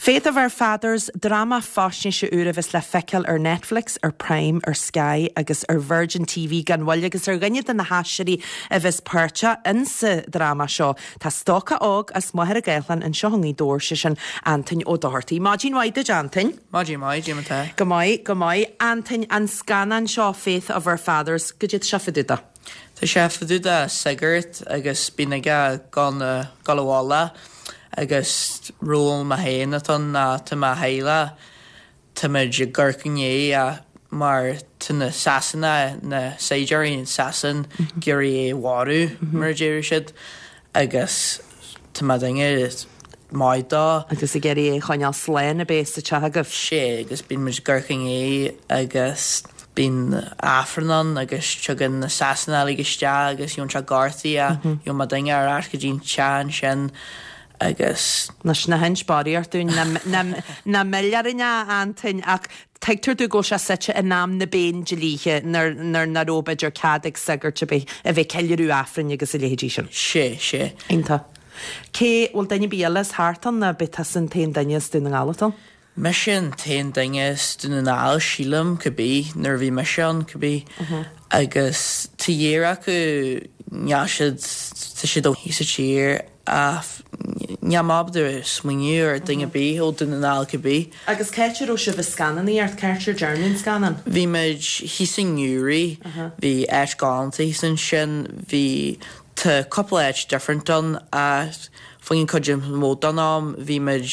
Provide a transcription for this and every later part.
Faith of Our Fathers drama fáisne se uiribhs le feiceal ar Netflix, ar Prime, ar Sky agus ar Virgin TV gan bhfuil agus ar gannne den na háisiirí a bheits páirte in sa drama seo. Tá stócha ág as maithir a gaillan an seohangaí dóir sin Antain ó Doherty. Máidín waide Antain? Máidín mata. Go mai, Antain an scanan seo Faith of Our Fathers, go dtí seafaduda? Tá seafaduda sigart agus bínaige gan galhála agus ról ma héanaton na tá ma héile tá muid ggurcané a mar tá na sasanna na séidirí sasan gurí warú mar déir siad agus tá ma dinge maidá agus I geirí chuineal sléin a bésta teagah sé agus bín muid ggurcané agus bín afranan agus tugan na sasanna ligiste agus ion se gartaí a ion ma dinge ar go dín tean sin agus Nas na henspáí artún na milliarine Antain ach teictar tú go se sete a nám na béin de líthe nar naróbeidir cadig sagart a bheith ceilirú afrin agus I léhédí sin. sé. Einta. Cé bhfuil daine bíalas hátan na bitas an taon daine dún na gálaton? Me sin taon daine dún na áil sílam go bí nar bhí me sin go bí agus tá dhéire acu neasiid tá siad ó hísa tír a neamabdar swingú ar dinge bí ó dún na áil go bí. Agus ceitir ó se bh scananí art ceitir German scanan? Bhí meid hísan núri, bhí eis gáanta hísan sin, bhí tá couple eis different don a fangin codim mód don am, bhí meid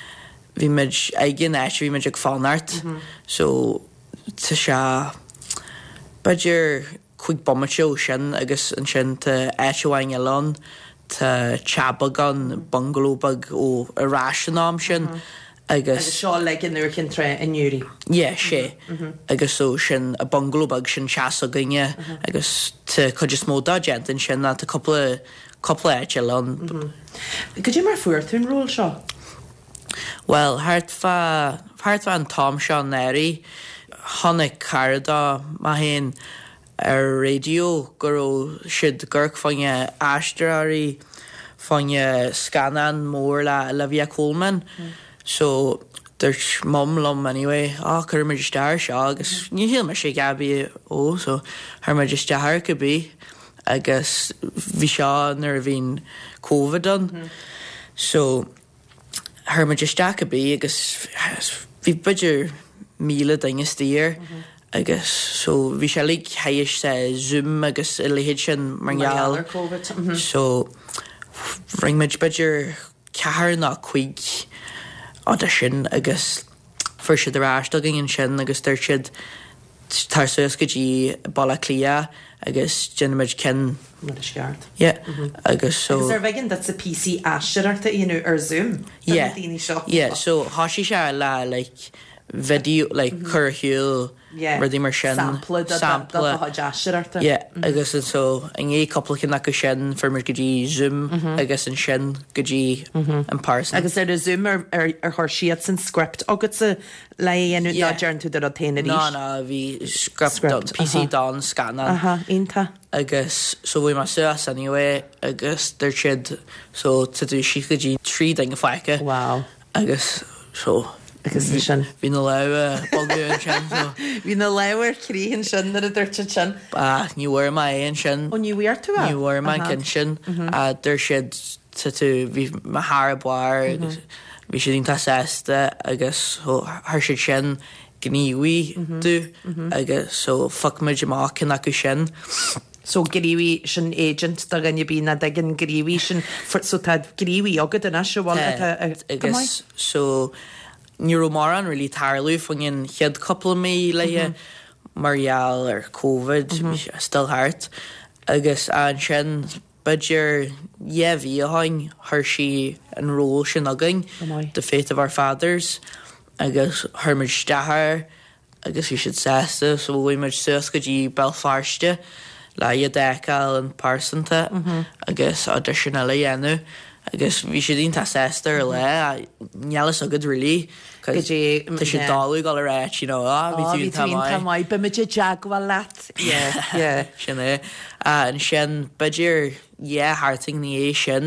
aigen eis, bhí meid ag fanart. So tá se baidir chuig bomateo sin agus an sin tá eis óhain elan tá chabagan bungalowbag ó arráisianám sin agus seo legin nuair cin tre in Newry. sé agus so sin a bungalowbag sin seasa ginne agus tá chuidir smódá gentan sin na tá couple éit elan. Go dtí mar fuairtún ról seo? Well, hart an Tom Sean Neri, Honnig Carda, Mahin, radio, Guru, Shid Gurk, Fanya Ashtrari, Fanya Scanan, Morla, Olivia Coleman. So, there's mum anyway. Her Majestar Shagus, you hear my shake Abby, so Her Majestar could be, I guess, Visha, Nervine, COVID done. So, Her Majestar could be, I guess, vi budger míle dinge stír agus so bhí sé lig heiis sé Zoom agus léhéid sin margheall so ring meid budger cehar nach chuig áda sin agus fuair siad arástalgin an sin agus tar siad tar suas go dtí balla clia agus genimiid cin agus so agus ar bheigin that's a PC asisiirta ar Zoom so háisi sé le like video like curhiúil rudí mar sin sampla agus an so an é coppla na go sin for mar go dtí Zoom agus an sin go dtí an pás. Agus ar a Zoom ar chuir siad san script agus sa lehéanú nádearn tú ar téine ná bhí script PC don scanan ionta agus so bhfuil mar suas anyway agus der siad so tú si go dtí trí dinge faice agus so agus sin hí na le bolún sin hí na leabhar críann sin ar a dúirte sin níhar mai éon sin ó níhar tú níhar mai cin sin a dúir siad tú bhí mathar buir agus bhí siad ínta sésta agus thir siad sin gníomhaí tú agus so fucmuid amach cin acu sin. So gríomhí sin agent da ganne bí na dagin gríomhí sin so tá gríomhí agad in as bháil agus so Neuromar an really tarlú fungin head couple mé le marall ar COVID still hart agus an sin budger hí a hain Hershey an ról sin agin the Faith of Our Fathers agus hermid stahar agus you should sésta so bhfuil muid suas go dtí Belfarste le deáil an pásanta agus auditionala dhéanú agus bhí sé dínta sésta ar le nealas agad rilí tá sé dáú gáil réit bhí tú mai be muid jaagháil leat sin é an sin beidir harting ní é sin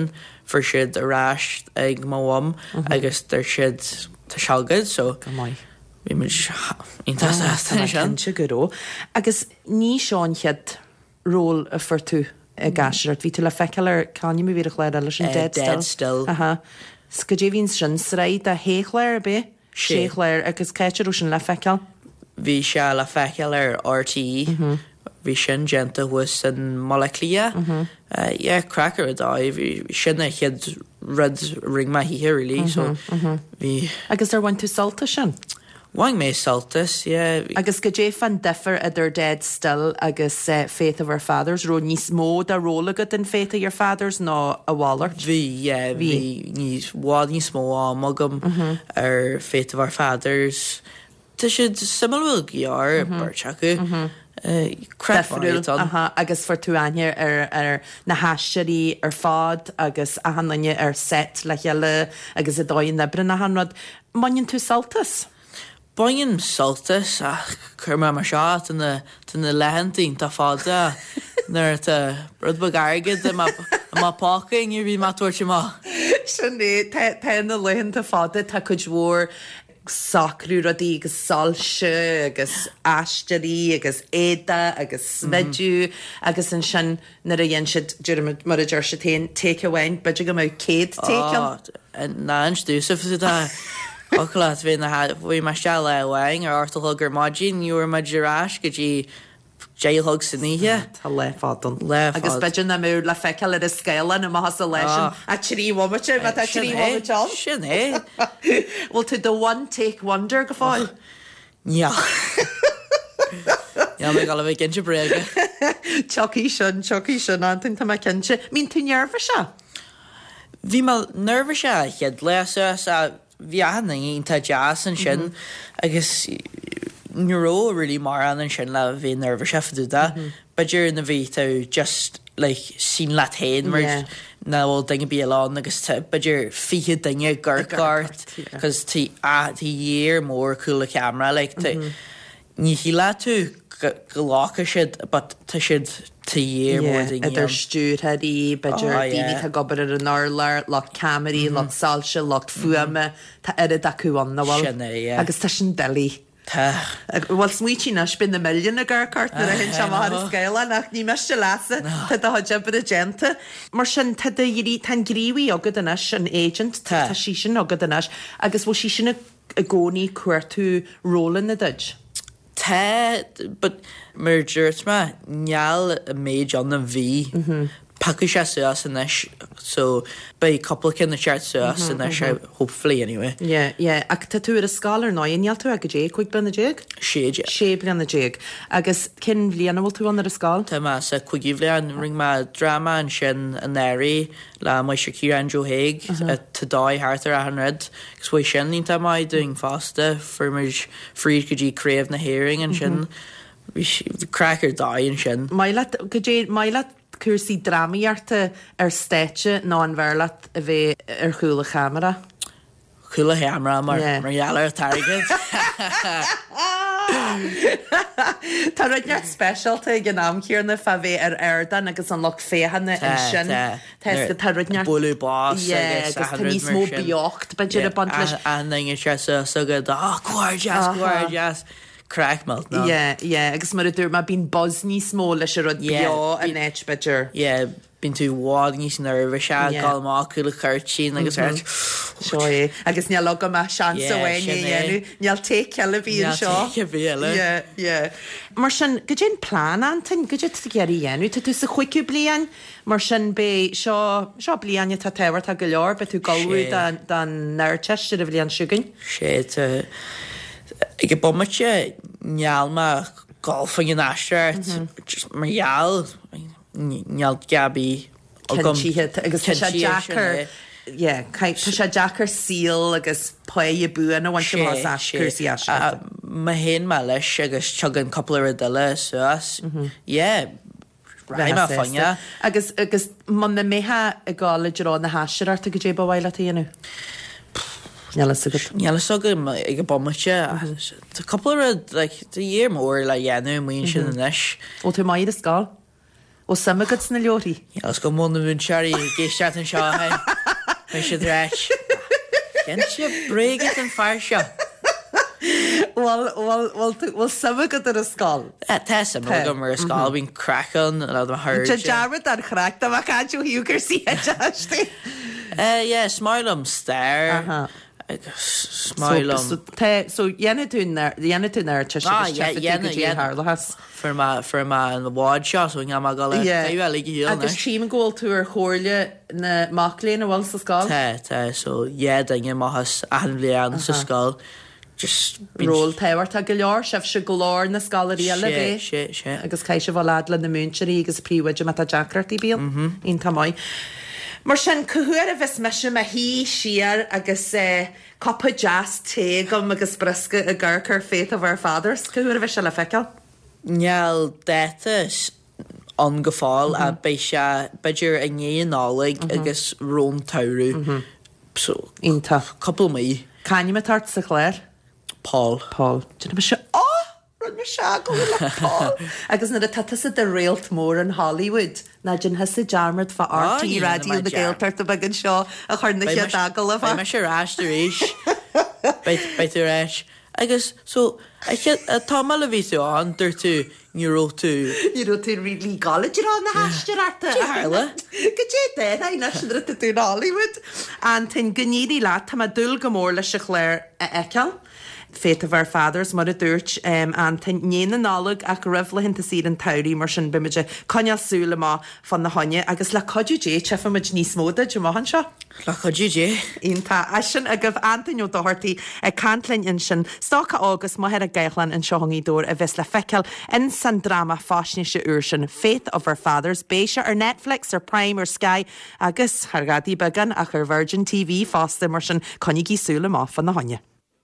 for siad arás ag móm agus tar siad tá sealgad so bhí mu sin se goró. Agus ní seán chead ról a fortú a gasisiart, hí tú le feiceil ar cáine mí bhí a chléir lei sin dead still. Sco dé hín sin sraid a héchléir be? sé chléir agus céitirú sin le feiceil? Bhí se le feiceil ar RTí, bhí sin genta was an moleclia. Cracker a dá, bhí sinna chead rud ring mai hí rilí, so bhí... Agus ar bhain tú salta sin? Bhain mé saltas, Agus go dé fan differ idir dead still agus Faith of Our Fathers, ro níos mód a rólagad in Faith of Your Fathers ná a Wallart? Bhí níos mó amagam ar Faith of Our Fathers. Tá siad similhfuil gear barteacu. Agus for tú aine ar na haisteí ar fád agus a hanne ar set le cheile agus a dóin nebre na hanrad. Mainn tú saltas? Bain saltas a chur mar seá na lehantín tá fáda nar rud bagargad a má pácaing ar bhí má tuairte má. Sinné te na lehananta fáda tá chud mhór sacrú rodí agus salse agus aisteí agus éda agus smidú agus an sin na a dhéon siad mar a dúir se take away, beidir go mé céad take. Na an stúsa Ochlat bhí bhí mar se le bhhaing ar ortalthg gur maidín nuair maidirrás go dtí déalthg san níthe. Tá lefadan. Agus beidir na mú le feiceil ar a scéile na has a leis a tríomhaite me a tríomhateán. Sin é? Bhil tú do one take wonder go fáil? Ja. Ja, mé gal bheith cinnte bréige. Choí sin antain tá cinnte. Mín tú nearfa se? Bhí má nervha se chead leas a bheanna ionta jazz an sin agus nuró rilí mar an sin le bhí nervha se faúda, beidir na bhí tú just sin le tain mar na bhil dinge bíán agus beidir fiche dinge gurcart cos tí dhéir mór coolla camera ní hí le tú go lácha siad tá siad tíir mór idir stúrthaí beidir daoine tá gobar ar an áir le camarí le salse le fuame tá irid acuúan na bhil agus tá sin delí. Bhil smuotí na spin na milliún a gurcart na a hin se mar scéile nach ní meiste leasa tá jebar a genta. Mar sin tá tan gríomhí agad in an agent tá sí sin agad in agus bhil sí sinna a gcónaí cuairtú rólan na duid. But mar dúirt ma neall a méid an na bhí pacu sé suas in isis, so ba couple cin na seart suas in isis hopefully anyway. Ach tá tú ar a scálar ná neall tú a go dé chuig blina déag? sé blina déag. Agus cin bbliana bhfuil tú an ar a scáil? Tá má sa chuigí bblian ring má drama an sin an éirí le mai Shakira and Joe Haig tá dóid hátar a an red, gus bhui sin ní tá mai doing fásta for mar fríd go dtí craobh na héiring an sin crackar dáin sin. Maile cuasaí dramaíarta ar stéite ná an bhearlaat a bheith ar chuúla chamara. Chuúla chamara mar ealar targad. Tá roiid neart specialta gan amcíar na fa bheith ar airdan agus an loch féhanna in sin. Tá roiid neart bulú bás agus tá níos mó beocht beidir a bant leis. An inge se sugad cuair jazz. Crack malt no. Agus mar a dúr má bín buzz níos mó leis a rud beá an éit beidir. Bín tú bhád níos nervha se gáil má chuúla chuirtíín agus seo agus neall le go me seansa bhhaine neall té ceile bhíon seo. Mar sin go dé plán antain go dé geirí dhéanú, tá tú sa chuicú blian mar sin bé seo blianne tá tehar a go leor, be tú gáú den neirteiste a bhblionn siúgan? Sé ag bommate neall má golfing an astart mar neall gabí agus tá sé Jackar síl agus poí buan a bhaintcursaí má hen má leis agus tugan coppla a duile suas fanne agus man na méthe a gála rá na háisiart a go dé bhhaile aonú. Neall sogam ag a bommate Tá couple the year mór le dhéanú mon sin in isis. Ó tú maiad a scáil? ó samagad na leorí. Os go mna bún seí géisteart an seo mé sé dréis. Gen si brégad an fear seo. Well samagad ar a scáil. Tá sam go mar a scáil bhín crackan a thir. Te dearmad ar chreacht a canú hiúgur sí teiste. Smáilm stair. Smáilm. So dhéana tún te has. For ma an bhád seo so nga má gal bhil hí. Agus tíim ggóil tú ar chóirle na macléon a bhil sa scáil? Tá so daine máthas an bblian sa scáil. Ról tehart a go leor sef se golóir na scalaí eile sé. Agus cai se bhil le na múnseí agus príomhaide me a Jackratí bíal on tamáid. Mar sin cohuair a bheits meise a hí siar agus coppa jazz té gom agus brisca a ggurchar féit a bhar faders, cohuair a bheits se le feiceal? Neall détas an go fáil a beidir a ngéon nálaigh agus rón tairú. So Ínta. Couple mí. Caine me tart sa chléir? Paul. Dúna me se rud me se go le Paul. Agus na a tatas a de réalt mór an Hollywood na gin has a jarmard fa RT radio na Gaeltart a bagin seo a chuir na che dagal a fa. Me se ráiste rééis beitir réis. Agus so támal a ví an dur tú níró tú. Níró tú rilí galaidir an na haistearta. Harla. Go dé dé na sin tú tú Hollywood. An tin gníí lá tá dul gomór le se chléir a eiceal. Féit a bhar faders mar a dúirt an néana nálag ach rifhlahinnta sír an tairí mar sin bimiide conealsúla má fan na haine agus le codú dé tefaid níos móda de máhan seo? Le codú dé? Ínta a sin a goh antainú dohartaí a cantlainn in sin stácha águs maithir a gaithlan an seohangí dúr a bheits le feiceal in san drama fáisneise úr sin Faith of Our Fathers béise ar Netflix ar Prime ar Sky agus thgadí began ach ar Virgin TV fásta mar sin conigí súla má fan na haine.